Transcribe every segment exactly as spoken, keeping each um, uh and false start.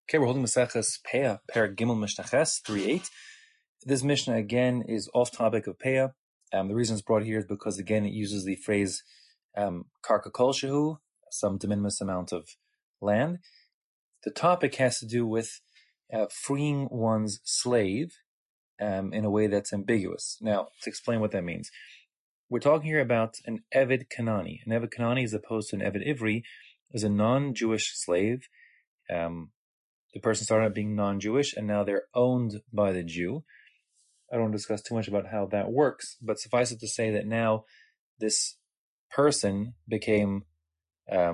Okay, we're holding Maseches Peah, Perek Gimel Mishnah Ches, three eight. This Mishnah, again, is off topic of Peah. Um, the reason it's brought here is because, again, it uses the phrase um, Karka Kol Shehu, some de minimis amount of land. The topic has to do with uh, freeing one's slave um, in a way that's ambiguous. Now, to explain what that means, we're talking here about an Eved Kanani. An Eved Kanani, as opposed to an Eved Ivri, is a non-Jewish slave. Um, The person started out being non-Jewish, and now they're owned by the Jew. I don't want to discuss too much about how that works, but suffice it to say that now this person became um,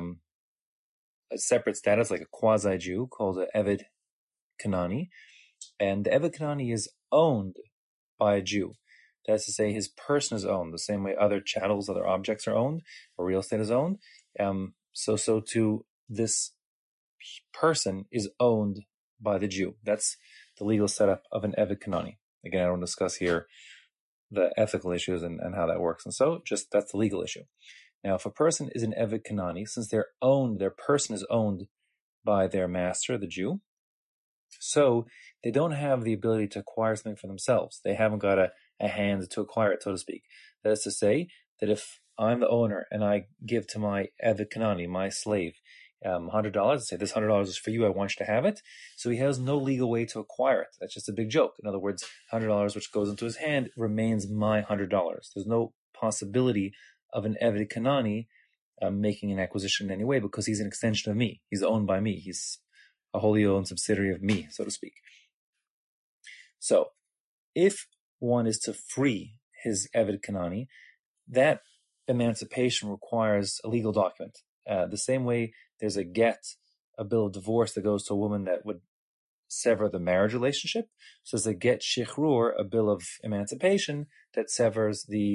a separate status, like a quasi-Jew, called an Eved Kanani, and the Eved Kanani is owned by a Jew. That's to say, his person is owned, the same way other chattels, other objects are owned, or real estate is owned. Um, so, so too, this person is owned by the Jew. That's the legal setup of an Eved Kanani. Again, I don't discuss here the ethical issues and, and how that works. And so just that's the legal issue. Now, if a person is an Eved Kanani, since they're owned, their person is owned by their master, the Jew, so they don't have the ability to acquire something for themselves. They haven't got a, a hand to acquire it, so to speak. That is to say that if I'm the owner and I give to my Eved Kanani, my slave, Um, one hundred dollars, say this one hundred dollars is for you, I want you to have it. So he has no legal way to acquire it. That's just a big joke. In other words, one hundred dollars which goes into his hand remains my one hundred dollars. There's no possibility of an Eved Kanani um, making an acquisition in any way because he's an extension of me. He's owned by me. He's a wholly owned subsidiary of me, so to speak. So if one is to free his Eved Kanani, that emancipation requires a legal document. Uh, the same way there's a get, a bill of divorce that goes to a woman that would sever the marriage relationship. So there's a get shichrur, a bill of emancipation that severs the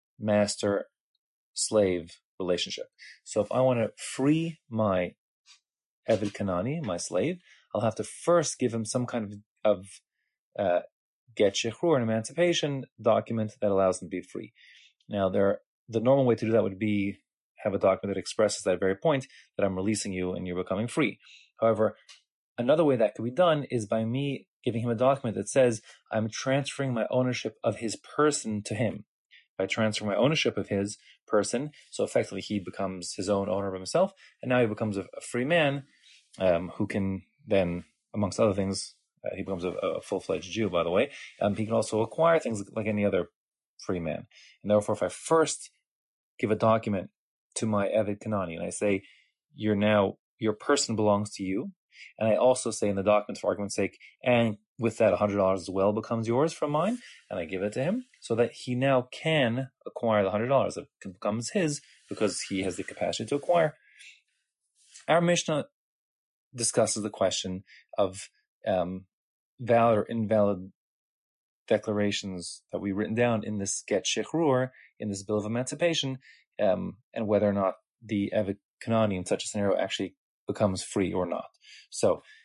master-slave relationship. So if I want to free my Eved Kanani, my slave, I'll have to first give him some kind of, of uh, get shichrur, an emancipation document that allows him to be free. Now, there, the normal way to do that would be have a document that expresses that very point that I'm releasing you and you're becoming free. However, another way that could be done is by me giving him a document that says I'm transferring my ownership of his person to him. By transferring my ownership of his person, so effectively he becomes his own owner of himself, and now he becomes a, a free man um, who can then, amongst other things, uh, he becomes a, a full-fledged Jew, by the way. Um, he can also acquire things like any other free man. And therefore, if I first give a document to my Eved Kanani, and I say, you're now, your person belongs to you, and I also say in the document, for argument's sake, and with that one hundred dollars as well becomes yours from mine, and I give it to him, so that he now can acquire the one hundred dollars. It becomes his, because he has the capacity to acquire. Our Mishnah discusses the question of um, valid or invalid declarations that we've written down in this get shichrur, in this bill of emancipation, um, and whether or not the Eved Kanani in such a scenario actually becomes free or not. So,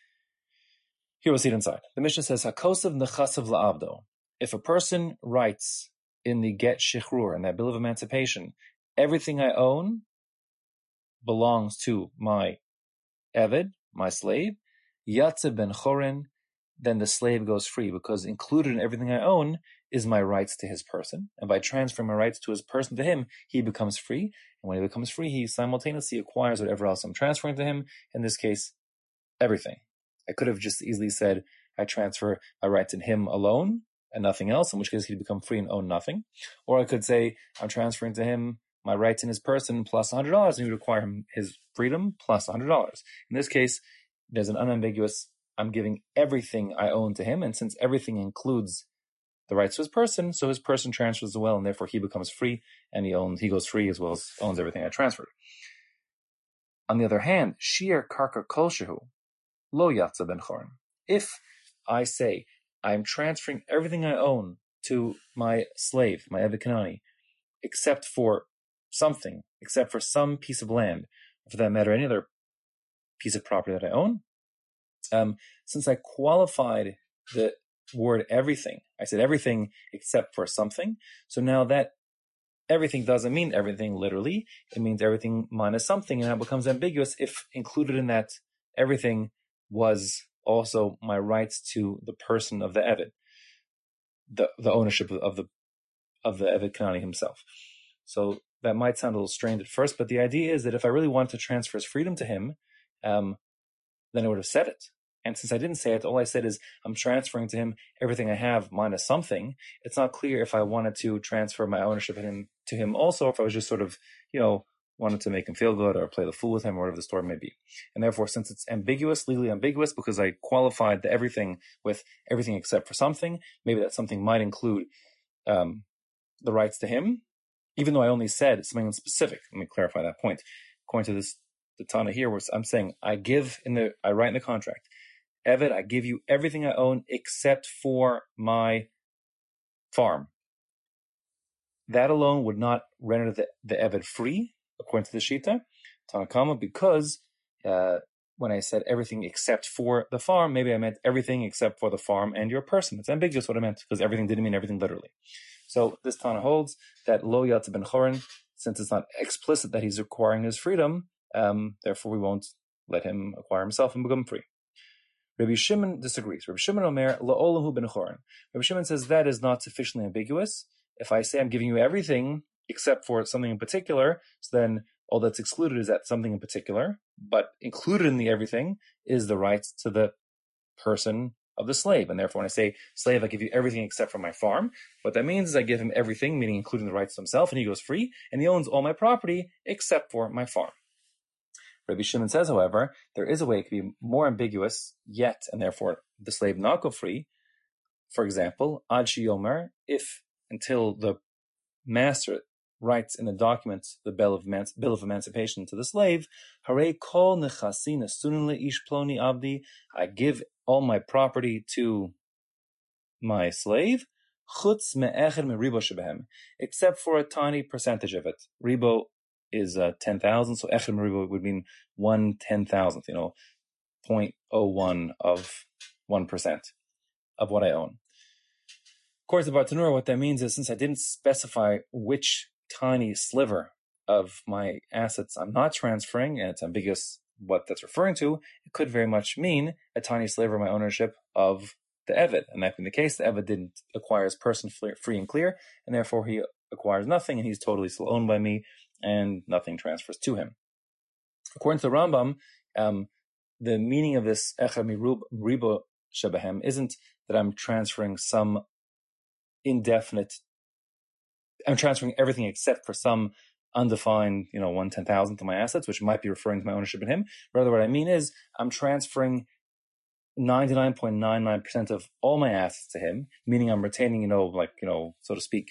here we'll see it inside. The Mishnah says, HaKosav nechasav la'avdo. If a person writes in the get shichrur, in that bill of emancipation, everything I own belongs to my Eved, my slave, Yatze ben Chorin, then the slave goes free, because included in everything I own is my rights to his person. And by transferring my rights to his person to him, he becomes free. And when he becomes free, he simultaneously acquires whatever else I'm transferring to him. In this case, everything. I could have just easily said, I transfer my rights in him alone and nothing else, in which case he'd become free and own nothing. Or I could say, I'm transferring to him my rights in his person plus one hundred dollars, and he would acquire him his freedom plus one hundred dollars. In this case, there's an unambiguous, I'm giving everything I own to him, and since everything includes the rights to his person, so his person transfers as well, and therefore he becomes free, and he owns, he goes free as well as owns everything I transferred. On the other hand, Shir Karka Kol Shehu, Lo Yatza Ben Chorin. If I say, I'm transferring everything I own to my slave, my Eved Kanani, except for something, except for some piece of land, or for that matter, any other piece of property that I own, Um, since I qualified the word everything, I said everything except for something. So now that everything doesn't mean everything literally. It means everything minus something, and that becomes ambiguous if included in that everything was also my rights to the person of the Eved, the the ownership of the of the Eved Kanani himself. So that might sound a little strained at first, but the idea is that if I really wanted to transfer his freedom to him, um, then I would have said it. And since I didn't say it, all I said is I'm transferring to him everything I have minus something. It's not clear if I wanted to transfer my ownership of him to him also, or if I was just sort of, you know, wanted to make him feel good or play the fool with him or whatever the story may be. And therefore, since it's ambiguous, legally ambiguous, because I qualified the everything with everything except for something, maybe that something might include um, the rights to him, even though I only said something specific. Let me clarify that point. According to this, the Tana here, where I'm saying I give in the, I write in the contract, Eved, I give you everything I own except for my farm. That alone would not render the, the Eved free, according to the Shita, Tanakama, because uh, when I said everything except for the farm, maybe I meant everything except for the farm and your person. It's ambiguous what I meant, because everything didn't mean everything literally. So this Tana holds that Lo Yatza Ben Chorin, since it's not explicit that he's acquiring his freedom, um, therefore we won't let him acquire himself and become free. Rabbi Shimon disagrees. Rabbi Shimon Omer La'olahu Ben Chorin. Rabbi Shimon says that is not sufficiently ambiguous. If I say I'm giving you everything except for something in particular, so then all that's excluded is that something in particular, but included in the everything is the rights to the person of the slave. And therefore, when I say slave, I give you everything except for my farm, what that means is I give him everything, meaning including the rights to himself, and he goes free, and he owns all my property except for my farm. Rabbi Shimon says, however, there is a way it could be more ambiguous yet, and therefore the slave not go free. For example, Ad Sheyomer, if until the master writes in the document the bill of, emanci- bill of emancipation to the slave, Hare kol nechasi nesunin leish ploni abdi, I give all my property to my slave, chutz me'echer meribo shebehem, except for a tiny percentage of it. Ribo is uh, ten thousand, so echer meribo would mean one ten thousandth, you know, zero point zero one of one percent of what I own. According to Bartanura, what that means is since I didn't specify which tiny sliver of my assets I'm not transferring, and it's ambiguous what that's referring to, it could very much mean a tiny sliver of my ownership of the Eved. And that being the case, the Eved didn't acquire his person free and clear, and therefore he acquires nothing, and he's totally still owned by me, and nothing transfers to him. According to the Rambam, um, the meaning of this Echer Meribo Shebehem isn't that I'm transferring some indefinite, I'm transferring everything except for some undefined, you know, one ten thousandth of my assets, which might be referring to my ownership in him. Rather, what I mean is I'm transferring ninety-nine point nine nine percent of all my assets to him, meaning I'm retaining, you know, like, you know, so to speak,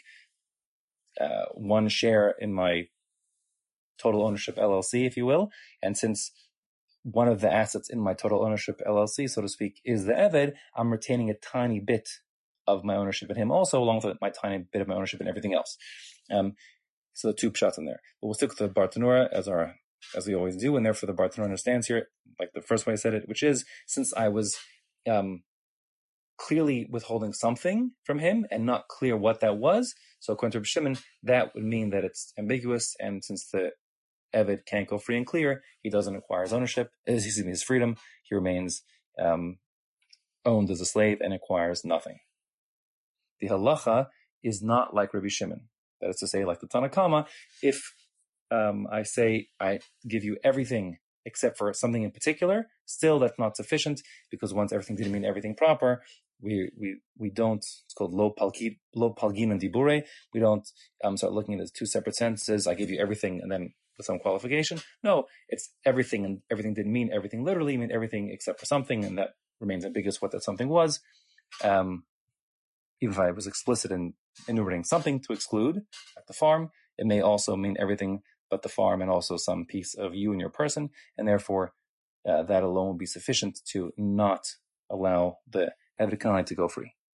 uh, one share in my total ownership L L C, if you will. And since one of the assets in my total ownership L L C, so to speak, is the Eved, I'm retaining a tiny bit of my ownership in him also, along with my tiny bit of my ownership in everything else. Um, so the two pshat in there. But we'll stick with the Bartanura as our, as we always do, and therefore the Bartanura understands here, like the first way I said it, which is, since I was um, clearly withholding something from him and not clear what that was, so according to Rabbi Shimon, that would mean that it's ambiguous, and since the Eved can't go free and clear, he doesn't acquire his ownership, excuse me, his freedom, he remains um, owned as a slave and acquires nothing. The halacha is not like Rabbi Shimon. That is to say, like the Tanakama, if um, I say I give you everything except for something in particular, still that's not sufficient, because once everything didn't mean everything proper, we we we don't, it's called lo palgin lo palgin and dibure, we don't um, start looking at it as two separate sentences, I give you everything and then with some qualification. No, it's everything, and everything didn't mean everything literally, it meant everything except for something, and that remains ambiguous what that something was. Um, Even if I was explicit in enumerating something to exclude, like the farm, it may also mean everything but the farm and also some piece of you and your person, and therefore uh, that alone will be sufficient to not allow the Eved Kanani to go free.